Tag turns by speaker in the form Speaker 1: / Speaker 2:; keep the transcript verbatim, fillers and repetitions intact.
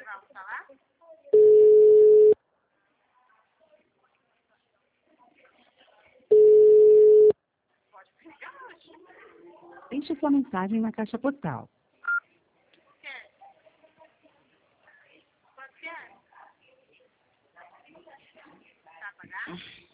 Speaker 1: vamos falar? Pode pegar hoje.
Speaker 2: Deixe sua mensagem na caixa postal.
Speaker 1: Quer? Pode ser? Tá apagado?